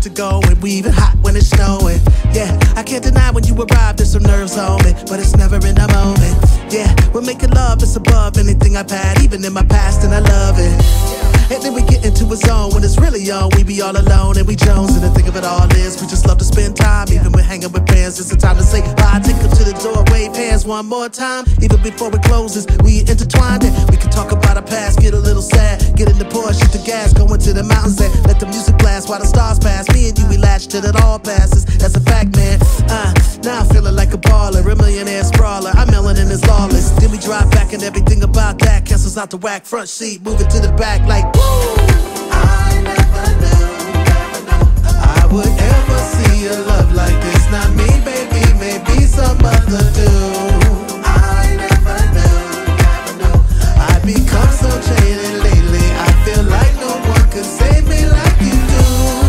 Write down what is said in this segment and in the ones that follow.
to go, and we even hot when it's snowing. Yeah, I can't deny when you arrive, there's some nerves on me, but it's never in the moment. Yeah, we're making love, it's above anything I've had, even in my past, and I love it. And then we get into a zone when it's really on. We be all alone and we Jones. And the thing of it all is we just love to spend time. Even when hanging with friends, it's the time to say bye. Take them to the door, wave hands one more time. Even before it closes, we intertwined it. We can talk about our past, get a little sad. Get in the Porsche, shoot the gas, go into the mountains and let the music blast while the stars pass. Me and you, we latch till it all passes. That's a fact, man. Now I'm feeling like a baller, a millionaire sprawler. I'm melanin is lawless. Then we drive back and everything about that cancels out the whack. Front seat, moving to the back like woo. I never knew I would ever see a love like this. Not me, baby, maybe some other dude. I never knew I'd become so jaded lately. I feel like no one could save me like you do.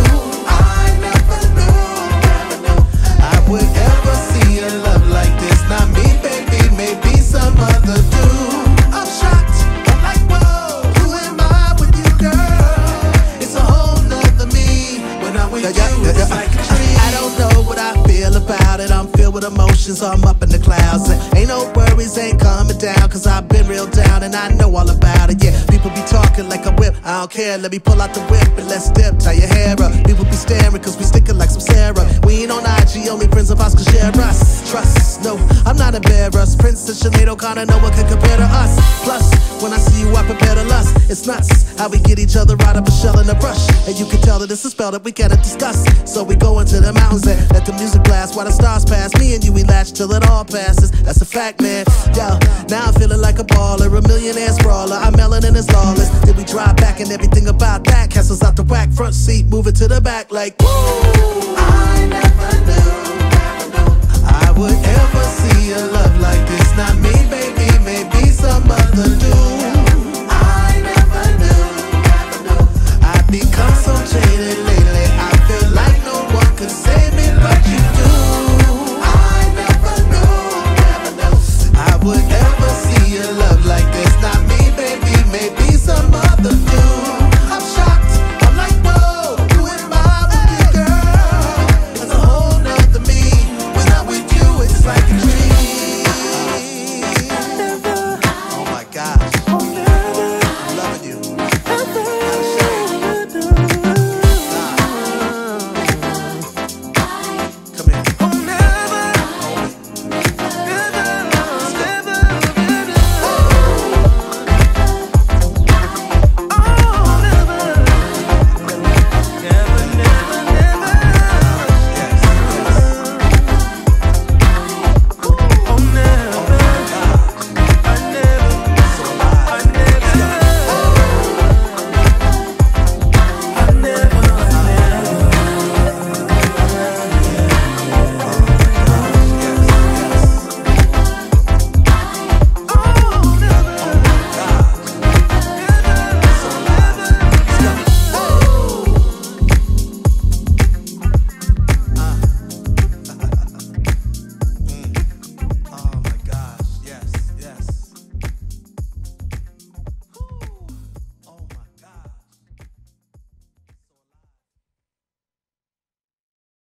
I never knew I would ever see a love like this. Not me, baby, maybe some other dude. I'm shocked, I'm like, whoa, who am I with you, girl? It's a whole nother me. When I'm with you, it's like a dream. I don't know what I feel about it. I'm filled with emotions, I'm up in the clouds. And ain't no worries, ain't coming down, cause I've been real down and I know all about it. Yeah, people be talking like a whip, I don't care. Let me pull out the whip and let's dip, tie your hair up. People be staring cause we sticking like some Sarah. We ain't on IG, only friends of us can share us. Trust, no, I'm not embarrassed. Princess Sinead O'Connor, no one can compare to us. Plus, when I see you, I prepare to lust. It's nuts how we get each other out of a shell in a rush. And you can tell that it's a spell that we cannot discuss. So we go into the mountains and let the music blast while the stars pass. Me and you, we latch till it all passes. That's a fact, man. Yo, now I'm feeling like a baller, a millionaire sprawler. I'm melanin is lawless. Then we drive back and everything about that cancels out the whack. Front seat, moving to the back like woo. I never knew I would ever see a love